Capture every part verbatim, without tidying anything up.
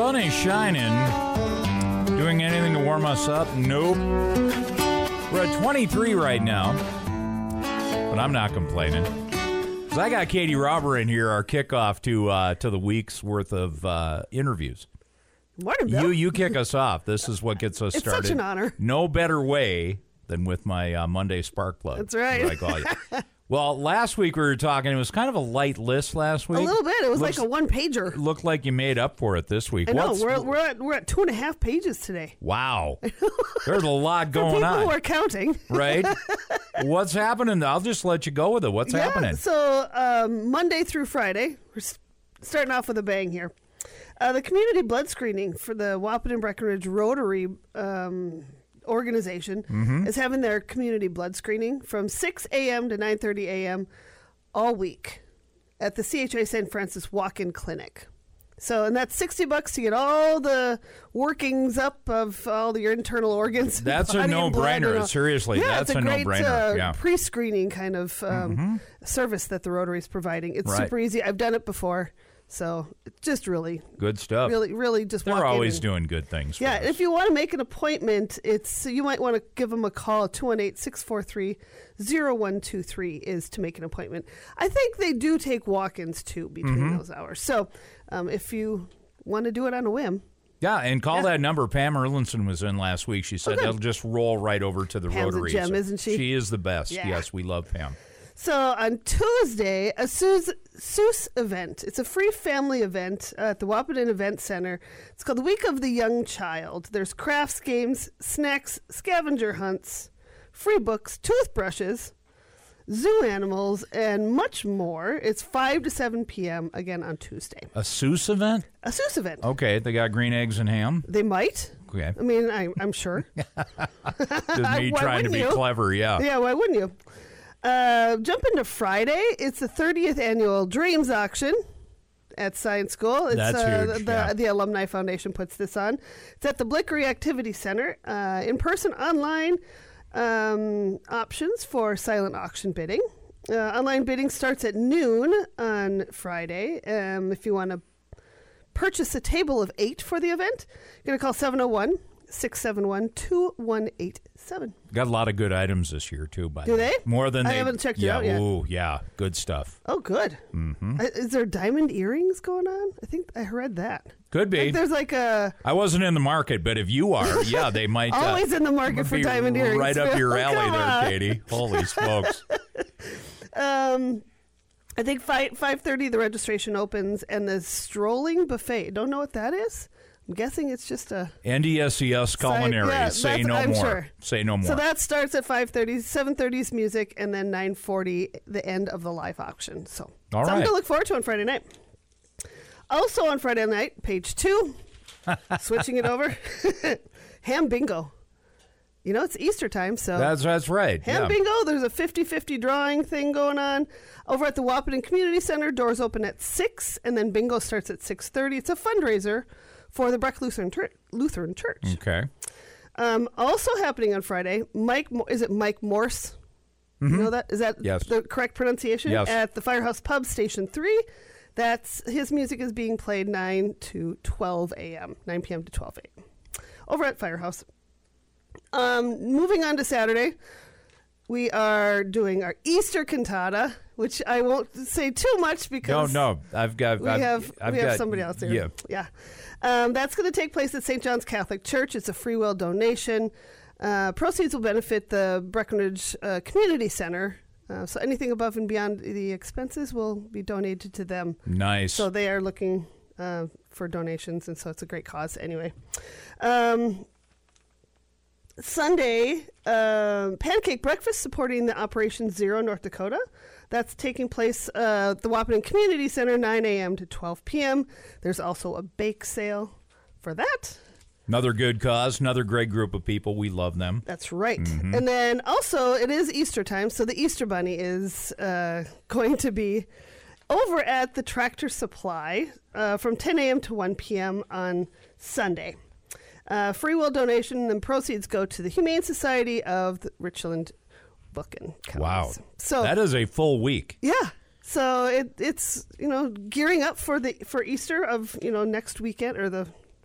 sun is shining. Doing anything to warm us up? Nope. We're at twenty-three right now, but I'm not complaining. So I got Katie Robber in here, our kickoff to uh, to the week's worth of uh, interviews. Morning, Bill. You you kick us off. This is what gets us it's started. It's such an honor. No better way than with my uh, Monday Spark Plug. That's right. I call you. Well, last week we were talking, it was kind of a light list last week. A little bit. It was Looks, like a one-pager. Looked like you made up for it this week. I know. What's, We're, we're, at, we're at two and a half pages today. Wow. There's a lot going For people on. who are counting. Right? What's happening? I'll just let you go with it. What's yeah, happening? So um, Monday through Friday, we're starting off with a bang here. Uh, the community blood screening for the Wahpeton Breckenridge Rotary um, organization mm-hmm. is having their community blood screening from six a.m. to nine thirty a.m. all week at the C H A Saint Francis Walk-In Clinic. So, and that's sixty bucks to get all the workings up of all your internal organs. That's a no-brainer. Seriously, yeah, that's it's a, a great, no-brainer. Uh, yeah. pre-screening kind of um, mm-hmm. service that the Rotary is providing. It's right. super easy. I've done it before. So it's just really good stuff. Really, really just They're walk always in and, doing good things. For yeah, us. if you want to make an appointment, it's you might want to give them a call. two one eight, six four three, zero one two three is to make an appointment. I think they do take walk-ins too between mm-hmm. those hours. So um, if you want to do it on a whim. Yeah, and call yeah. that number. Pam Erlinson was in last week. She said okay. they'll just roll right over to the Pam's Rotary. a gem, so isn't she? She is the best. Yeah. Yes, we love Pam. So on Tuesday, a Seuss, Seuss event. It's a free family event uh, at the Wahpeton Event Center. It's called the Week of the Young Child. There's crafts, games, snacks, scavenger hunts, free books, toothbrushes, zoo animals, and much more. It's five to seven p.m. again on Tuesday. A Seuss event? A Seuss event. Okay, they got green eggs and ham? They might. Okay. I mean, I, I'm sure. Just me trying to be you? clever, yeah. Yeah, why wouldn't you? Uh, jump into Friday. It's the thirtieth annual Dreams Auction at Science School. It's, That's uh, huge, the, yeah. the Alumni Foundation puts this on. It's at the Blickery Activity Center. Uh, in person, online um, options for silent auction bidding. Uh, online bidding starts at noon on Friday. Um, if you want to purchase a table of eight for the event, you're going to call seven oh one, six seven one, two one eight seven. Got a lot of good items this year, too, by Do the they? way. More than I they... haven't checked it yeah, out yet. Ooh, yeah, good stuff. Oh, good. Mm-hmm. Uh, is there diamond earrings going on? I think I read that. Could be. Like there's like a... I wasn't in the market, but if you are, yeah, they might... Always uh, in the market for diamond earrings. Right up your alley Come there, on. Katie. Holy smokes. Um, I think five five thirty the registration opens, and the strolling buffet. Don't know what that is. I'm guessing it's just a N D S C S culinary. yeah, Say that's- no I'm more. sure. Say no more. So that starts at five thirty. seven thirty is music, and then nine forty the end of the live auction. So All something right. to look forward to on Friday night. Also on Friday night, page two, switching it over, ham bingo. You know, it's Easter time, so... That's that's right. Ham yeah. bingo, there's a fifty-fifty drawing thing going on. Over at the Wahpeton Community Center, doors open at six, and then bingo starts at six thirty. It's a fundraiser for the Breck Lutheran, Tur- Lutheran Church. Okay. Um, also happening on Friday, Mike, Mo- is it Mike Morse? Mm-hmm. You know that? Is that Yes. the correct pronunciation? Yes. At the Firehouse Pub, Station three. That's, his music is being played nine to twelve a.m., nine p.m. to twelve a.m. over at Firehouse. Um, moving on to Saturday, we are doing our Easter cantata, which I won't say too much because No, no, I've got. we I've, have I've we got, have somebody else there. Yeah. yeah. Um, that's going to take place at Saint John's Catholic Church. It's a free will donation. Uh, proceeds will benefit the Breckenridge uh, Community Center. Uh, so anything above and beyond the expenses will be donated to them. Nice. So they are looking uh, for donations, and so it's a great cause anyway. Um, Sunday, uh, pancake breakfast supporting the Operation Zero North Dakota. That's taking place uh, at the Wahpeton Community Center, nine a.m. to twelve p.m. There's also a bake sale for that. Another good cause, another great group of people. We love them. That's right. Mm-hmm. And then also, it is Easter time, so the Easter Bunny is uh, going to be over at the Tractor Supply uh, from ten a.m. to one p.m. on Sunday. Uh, free will donation, and proceeds go to the Humane Society of the Richland Buchan Counties. Wow. So that is a full week. Yeah. So it, it's, you know, gearing up for the for Easter of, you know, next weekend or the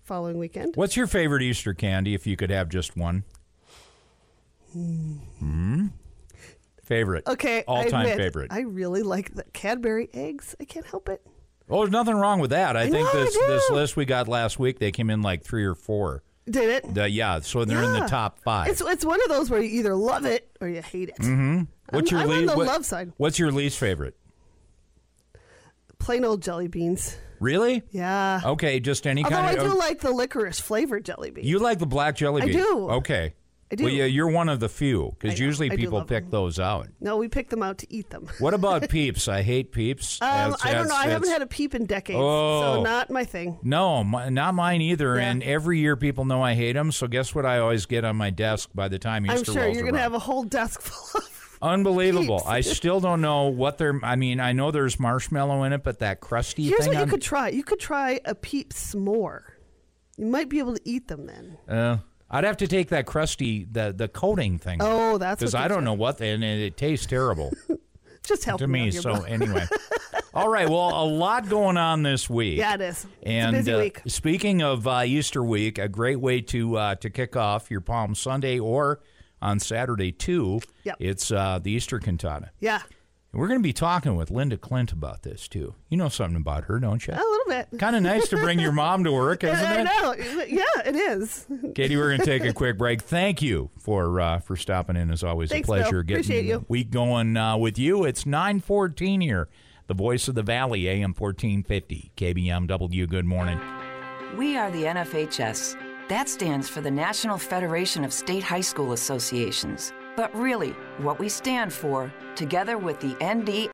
following weekend. What's your favorite Easter candy if you could have just one? Hmm. hmm Favorite. Okay. All-time I admit, favorite. I really like the Cadbury eggs. I can't help it. Oh, there's nothing wrong with that. I, I think know, this I do. this list we got last week, they came in like three or four. Did it? The, yeah, so they're in the Yeah. top five. It's it's one of those where you either love it or you hate it. Mm-hmm. What's I'm, your I'm on least? the What, love side. What's your least favorite? Plain old jelly beans. Really? Yeah. Okay, just any Although kind I of. do like the licorice flavored jelly beans. You like the black jelly I bean? do. Okay. I do. Well, yeah, you're one of the few I because know. usually I do people love pick them. those out. No, we pick them out to eat them. What about Peeps? I hate Peeps. Um, That's- I don't know. that's- I haven't that's- had a peep in decades, Oh. so not my thing. No, my, not mine either. Yeah. And every year people know I hate them. So guess what? I always get on my desk by the time Easter I'm sure rolls you're going to around. have a whole desk full of. Unbelievable. Peeps. I still don't know what they're. I mean, I know there's marshmallow in it, but that crusty Here's thing. what you on, could try. You could try a peep s'more. You might be able to eat them then. Uh, I'd have to take that crusty, the the coating thing. Oh, that's because what I they don't say. know what, and it, it tastes terrible Just help to me. me. out here, So bro. anyway, all right. Well, a lot going on this week. Yeah, it is. And it's a busy uh, week. speaking of uh, Easter week, a great way to uh, to kick off your Palm Sunday or on Saturday too. Yep. It's uh, the Easter cantata. Yeah, We're going to be talking with Linda Clint about this too. You know something about her, don't you? a little bit. Kind of nice to bring your mom to work, isn't I it? know. Yeah, it is. Katie, we're going to take a quick break. Thank you for uh, for stopping in. As always, Thanks, a pleasure Bill. getting Appreciate the you. week going uh, with you. It's nine fourteen here. The Voice of the Valley, A M fourteen fifty, K B M W. Good morning. We are the N F H S. That stands for the National Federation of State High School Associations. But really, what we stand for, together with the N D